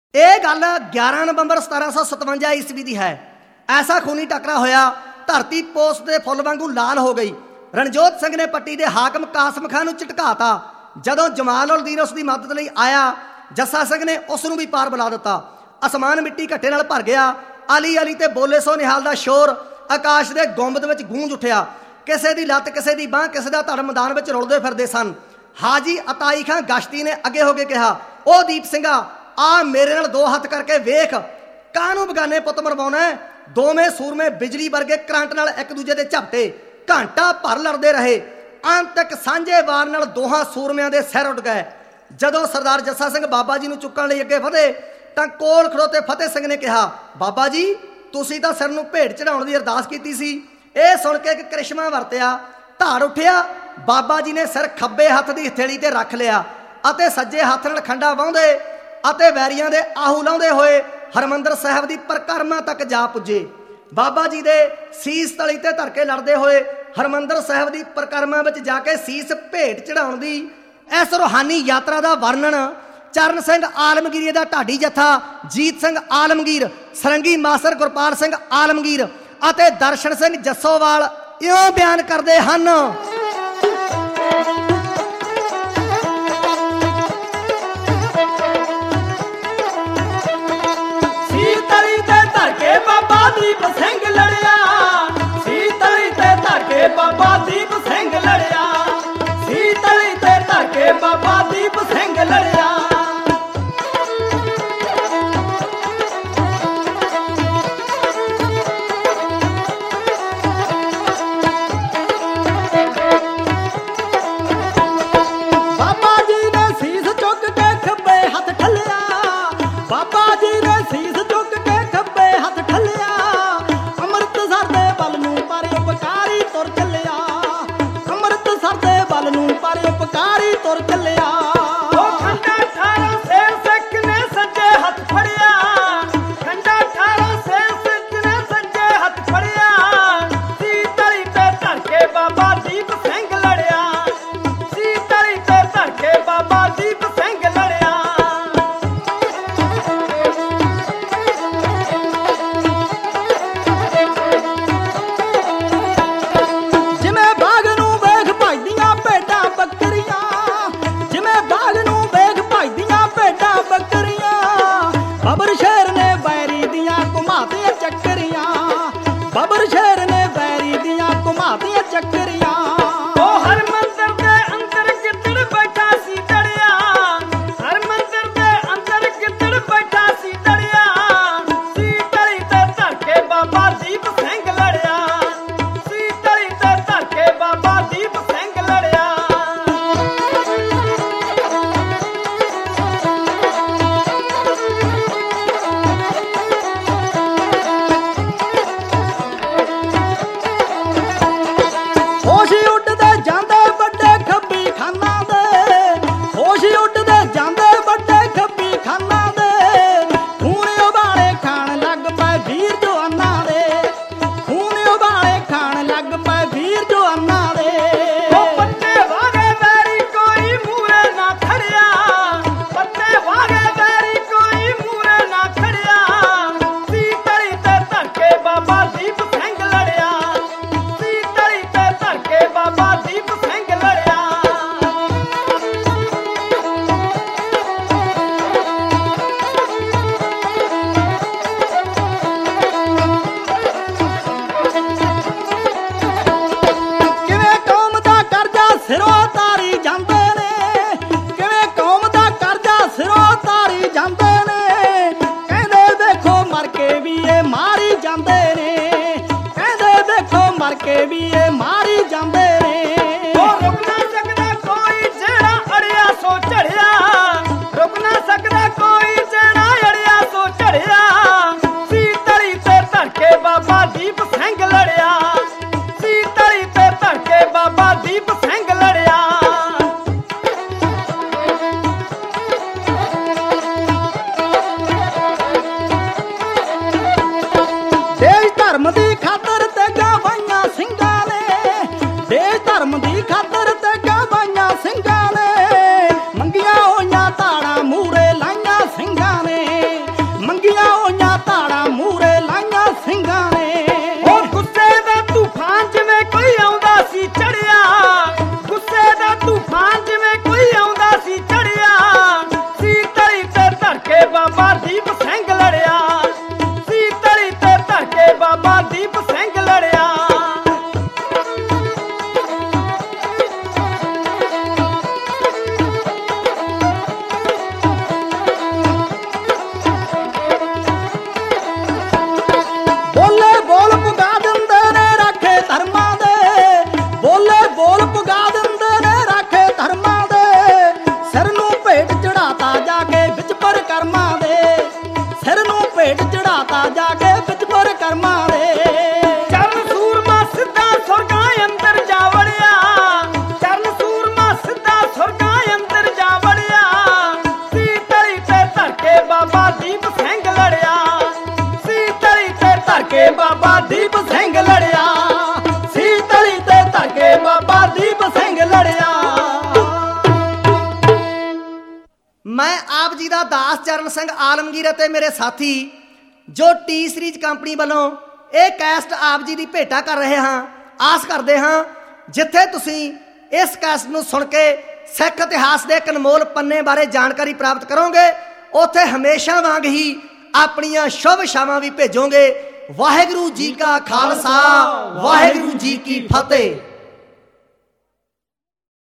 ਇਹ ਗੱਲ 11 ਨਵੰਬਰ 1757 ਈਸਵੀ ਦੀ ਹੈ। ਐਸਾ ਖੂਨੀ ਟਕਰਾ ਹੋਇਆ, ਧਰਤੀ ਪੋਸਟ ਦੇ ਫੁੱਲ ਵਾਂਗੂ ਲਾਲ ਹੋ ਗਈ। ਰਣਜੋਤ ਸਿੰਘ ਨੇ ਪੱਟੀ ਦੇ ਹਾਕਮ ਕਾਸਮ ਖਾਨ ਨੂੰ ਝਟਕਾਤਾ। ਜਦੋਂ ਜਮਾਲ ਉਲ ਦੀਨ ਉਸ ਦੀ ਮਦਦ ਲਈ ਆਇਆ, ਜੱਸਾ ਸਿੰਘ ਨੇ ਉਸ ਨੂੰ ਵੀ ਪਾਰ ਬੁਲਾ ਦਿੱਤਾ। ਅਸਮਾਨ ਮਿੱਟੀ ਘੱਟੇ ਨਾਲ ਭਰ ਗਿਆ। ਅਲੀ ਅਲੀ ਤੇ ਬੋਲੇ ਸੋ ਨਿਹਾਲ ਦਾ ਸ਼ੋਰ ਆਕਾਸ਼ ਦੇ ਗੁੰਬਦ ਵਿੱਚ ਗੂੰਜ ਉੱਠਿਆ। ਕਿਸੇ ਦੀ ਲੱਤ, ਕਿਸੇ ਦੀ ਬਾਂਹ, ਕਿਸੇ ਦਾ ਧੜ ਮੈਦਾਨ ਵਿੱਚ ਰੁਲਦੇ ਫਿਰਦੇ ਸਨ। ਹਾਜੀ ਅਤਾਈ ਖਾਂ ਗਸ਼ਤੀ ਨੇ ਅੱਗੇ ਹੋ ਕੇ ਕਿਹਾ, ਉਹ ਦੀਪ ਸਿੰਘਾ, ਆ ਮੇਰੇ ਨਾਲ ਦੋ ਹੱਥ ਕਰਕੇ ਵੇਖ, ਕਾਹਨੂੰ ਬਗਾਨੇ ਪੁੱਤ ਮਰਵਾਉਣਾ? ਦੋਵੇਂ ਸੂਰਮੇ ਬਿਜਲੀ ਵਰਗੇ ਕਰੰਟ ਨਾਲ ਇੱਕ ਦੂਜੇ ਦੇ ਝਪਟੇ, ਘੰਟਾ ਭਰ ਲੜਦੇ ਰਹੇ। ਅੰਤ ਤੱਕ ਸਾਂਝੇ ਵਾਰ ਨਾਲ ਦੋਹਾਂ ਸੂਰਮਿਆਂ ਦੇ ਸਿਰ ਉੱਡ ਗਏ। ਜਦੋਂ ਸਰਦਾਰ ਜੱਸਾ ਸਿੰਘ ਬਾਬਾ ਜੀ ਨੂੰ ਚੁੱਕਣ ਲਈ ਅੱਗੇ ਵਧੇ ਤਾਂ ਕੋਲ ਖੜੋਤੇ ਫਤਿਹ ਸਿੰਘ ਨੇ ਕਿਹਾ, ਬਾਬਾ ਜੀ ਤੁਸੀਂ ਤਾਂ ਸਿਰ ਨੂੰ ਭੇਟ ਚੜਾਉਣ ਦੀ ਅਰਦਾਸ ਕੀਤੀ ਸੀ। ਇਹ ਸੁਣ ਕੇ ਇੱਕ ਕਰਿਸ਼ਮਾ ਵਰਤਿਆ, ਧਾੜ ਉੱਠਿਆ। ਬਾਬਾ ਜੀ ਨੇ ਸਿਰ ਖੱਬੇ ਹੱਥ ਦੀ ਹਥੇਲੀ ਤੇ ਰੱਖ ਲਿਆ ਅਤੇ ਸੱਜੇ ਹੱਥ ਨਾਲ ਖੰਡਾ ਵਾਹੁੰਦੇ ਅਤੇ ਵੈਰੀਆਂ ਦੇ ਆਹੂ ਲਾਉਂਦੇ ਹੋਏ ਹਰਿਮੰਦਰ ਸਾਹਿਬ ਦੀ ਪਰਿਕਰਮਾ ਤੱਕ ਜਾ ਪੁੱਜੇ। ਬਾਬਾ ਜੀ ਦੇ ਸੀਸ ਤਲੀ ਤੇ ਧਰ ਕੇ ਲੜਦੇ ਹੋਏ ਹਰਿਮੰਦਰ ਸਾਹਿਬ ਦੀ ਪਰਿਕਰਮਾ ਵਿੱਚ ਜਾ ਕੇ ਸੀਸ ਭੇਟ ਚੜਾਉਣ ਦੀ ਇਸ ਰੂਹਾਨੀ ਯਾਤਰਾ ਦਾ ਵਰਣਨ ਚਰਨ ਸਿੰਘ ਆਲਮਗੀਰ ਦਾ ਢਾਡੀ ਜੱਥਾ, ਜੀਤ ਸਿੰਘ ਆਲਮਗੀਰ, ਸਰੰਗੀ ਮਾਸਟਰ ਗੁਰਪਾਲ ਸਿੰਘ ਆਲਮਗੀਰ ਅਤੇ ਦਰਸ਼ਨ ਸਿੰਘ ਜੱਸੋਵਾਲ ਇਉਂ ਬਿਆਨ ਕਰਦੇ ਹਨ। ਬਾਬਾ ਦੀਪ ਸਿੰਘ ਲੜਿਆ, ਸੀ ਤਲੀ ਤੇ ਧਰ ਕੇ ਬਾਬਾ ਦੀਪ ਸਿੰਘ ਲੜਿਆ, ਸੀ ਤਲੀ ਤੇ ਧਰ ਕੇ ਬਾਬਾ ਦੀਪ ਸਿੰਘ ਲੜਿਆ। ਬਾਬਾ ਜੀ ਨੇ ਸੀਸ ਚੁੱਕ ਕੇ ਖੱਬੇ ਹੱਥ ਠੱਲਿਆ, ਬਾਬਾ ਜੀ ਨੇ ਸੀਸ ਚੁੱਕ ਕੇ ਖੱਬੇ ਹੱਥ ਠੱਲਿਆ। ਅੰਮ੍ਰਿਤਸਰ ਦੇ ਵੱਲ ਨੂੰ ਪਰ ਉਪਕਾਰੀ ਤੁਰ ਚੱਲਿਆ, ਅੰਮ੍ਰਿਤਸਰ ਦੇ ਵੱਲ ਨੂੰ ਪਰ ਉਪਕਾਰੀ ਤੁਰ ਚੱਲਿਆ। ਉਹ ਖੰਡਾ 18 ਸੇਰ ਸਿੱਖ ਨੇ ਸੱਜੇ ਹੱਥ ਫੜਿਆ, ਖੰਡਾ 18 ਸੇਰ ਸਿੱਖ ਨੇ ਸੱਜੇ ਹੱਥ ਫੜਿਆ। ਸੀ ਤਲੀ ਤੇ ਧਰ ਕੇ ਬਾਬਾ ਦੀਪ ਸਿੰਘ ਲੜਿਆ, ਸੀ ਤਲੀ ਤੇ ਧਰ ਕੇ ਬਾਬਾ ਦੀਪ ਸਿੰਘ ਲੜਿਆ। ਜਿਵੇਂ ਬਾਗ ਨੂੰ ਵੇਖ ਭਜਦੀਆਂ ਭੇਡਾਂ ਬੱਕਰੀਆਂ, ਜਿਵੇਂ ਬਾਗ ਨੂੰ ਵੇਖ ਭਜਦੀਆਂ ਭੇਡਾਂ ਬੱਕਰੀਆਂ। ਬੱਬਰ ਸ਼ੇਰ ਨੇ ਵੈਰੀ ਦੀਆਂ ਘੁਮਾਤੀਆਂ ਚੱਕਰੀਆਂ, ਬੱਬਰ ਸ਼ੇਰ ਨੇ ਵੈਰੀ ਦੀਆਂ ਘੁਮਾਤੀਆਂ ਚੱਕਰੀਆਂ। ਉਹ ਹਰਿਮੰਦਰ ਦੇ ਅੰਦਰ ਗਿੱਦੜ ਬੈਠਾ ਸੀ ਡੜਿਆ, ਹਰਿਮੰਦਰ ਦੇ ਅੰਦਰ ਗਿੱਦੜ ਬੈਠਾ ਸੀ ਡੜਿਆ। ਸੀ ਤਲੀ ਤੇ ਧਰ ਕੇ ਬਾਬਾ ਦੀਪ ਸਿੰਘ ਲੜਿਆ, ਸੀ ਤਲੀ ਤੇ ਧਰ ਕੇ ਬਾਬਾ ਦੀਪ ਸਿੰਘ ਲੜਿਆ। ਹੋਸ਼ जाके बिचपुर कर्मा दे। चरण सूरमा सिद्धा स्वर्गां अंदर जा वड़िया, चरण सूरमा सिद्धा स्वर्गां अंदर जा वड़िया। सीतली ते धर के बाबा दीप सिंह लड़िया, सीतली ते धर के बाबा दीप सिंह लड़िया, सीतली ते धर के बाबा दीप सिंह लड़िया। मैं आप जी का दास चरण सिंह आलमगीर ਅਤੇ ਮੇਰੇ ਸਾਥੀ ਜੋ ਟੀ ਸੀਰੀਜ਼ ਕੰਪਨੀ ਵੱਲੋਂ ਇਹ ਕੈਸਟ ਆਪ ਜੀ ਦੀ ਭੇਟਾ ਕਰ ਰਹੇ ਹਾਂ। ਆਸ ਕਰਦੇ ਹਾਂ ਜਿੱਥੇ ਤੁਸੀਂ ਇਸ ਕੈਸਟ ਨੂੰ ਸੁਣ ਕੇ ਸਿੱਖ ਇਤਿਹਾਸ ਦੇ ਇੱਕ ਅਨਮੋਲ ਪੰਨੇ ਬਾਰੇ ਜਾਣਕਾਰੀ ਪ੍ਰਾਪਤ ਕਰੋਗੇ, ਉੱਥੇ ਹਮੇਸ਼ਾ ਵਾਂਗ ਹੀ ਆਪਣੀਆਂ ਸ਼ੁਭ ਇਛਾਵਾਂ ਵੀ ਭੇਜੋਗੇ। ਵਾਹਿਗੁਰੂ ਜੀ ਕਾ ਖਾਲਸਾ, ਵਾਹਿਗੁਰੂ ਜੀ ਕੀ ਫਤਿਹ।